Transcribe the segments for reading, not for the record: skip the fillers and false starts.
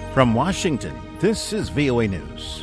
From Washington, this is VOA News.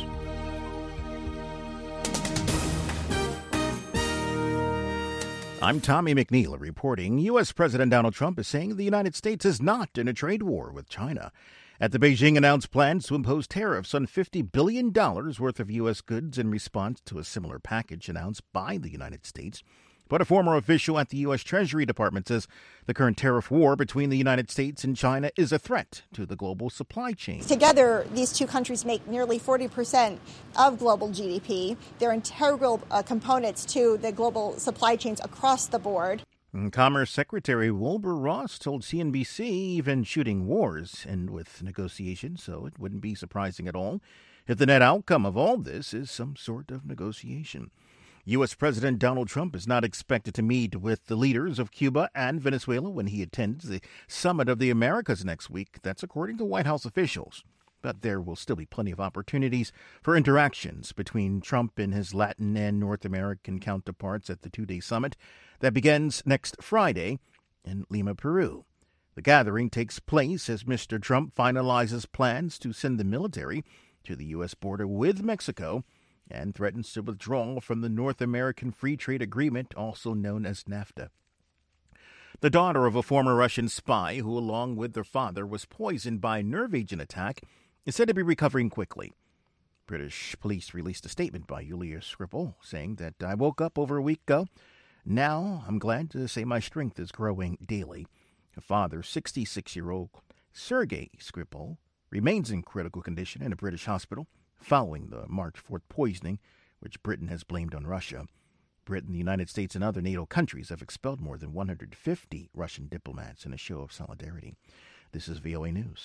I'm Tommy McNeil reporting. U.S. President Donald Trump is saying the United States is not in a trade war with China. After Beijing announced plans to impose tariffs on $50 billion worth of U.S. goods in response to a similar package announced by the United States. But a former official at the U.S. Treasury Department says the current tariff war between the United States and China is a threat to the global supply chain. Together, these two countries make nearly 40% of global GDP. They're integral components to the global supply chains across the board. Commerce Secretary Wilbur Ross told CNBC even shooting wars end with negotiations, so it wouldn't be surprising at all if the net outcome of all this is some sort of negotiation. U.S. President Donald Trump is not expected to meet with the leaders of Cuba and Venezuela when he attends the Summit of the Americas next week. That's according to White House officials. But there will still be plenty of opportunities for interactions between Trump and his Latin and North American counterparts at the two-day summit that begins next Friday in Lima, Peru. The gathering takes place as Mr. Trump finalizes plans to send the military to the U.S. border with Mexico and threatens to withdraw from the North American Free Trade Agreement, also known as NAFTA. The daughter of a former Russian spy who, along with their father, was poisoned by a nerve agent attack is said to be recovering quickly. British police released a statement by Yulia Skripal saying that I woke up over a week ago. Now I'm glad to say my strength is growing daily. Her father, 66-year-old Sergei Skripal, remains in critical condition in a British hospital following the March 4th poisoning, which Britain has blamed on Russia. Britain, the United States, and other NATO countries have expelled more than 150 Russian diplomats in a show of solidarity. This is VOA News.